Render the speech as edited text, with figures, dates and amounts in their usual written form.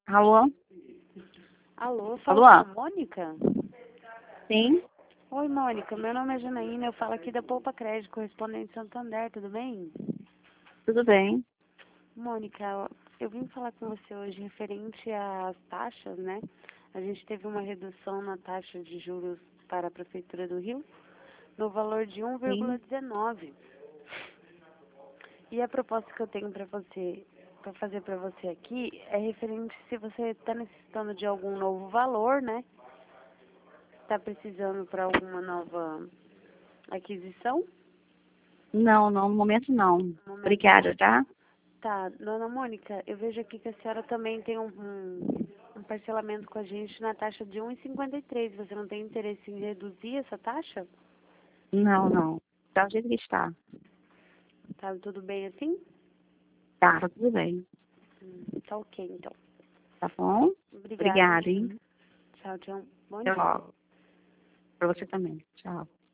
Alô? Alô, fala Alô? com a Mônica? Sim? Oi, Mônica, meu nome é Janaína, eu falo aqui da Poupa Crédito, correspondente Santander, tudo bem? Tudo bem? Mônica, eu vim falar com você hoje referente às taxas, né? A gente teve uma redução na taxa de juros para a Prefeitura do Rio, no valor de Sim. 1,19. E a proposta que eu tenho para fazer para você aqui, é referente se você está necessitando de algum novo valor, né? Está precisando para alguma nova aquisição? Não, no momento não. No momento não. Obrigada, tá? Tá, dona Mônica, eu vejo aqui que a senhora também tem um parcelamento com a gente na taxa de 1,53. Você não tem interesse em reduzir essa taxa? Não, não. Tá do jeito que está. Tá tudo bem assim? Tá tudo bem. Tá ok, então. Tá bom? Obrigada. Obrigada, hein? Tchau, tchau. Bom Até dia. logo. Pra você também. Tchau.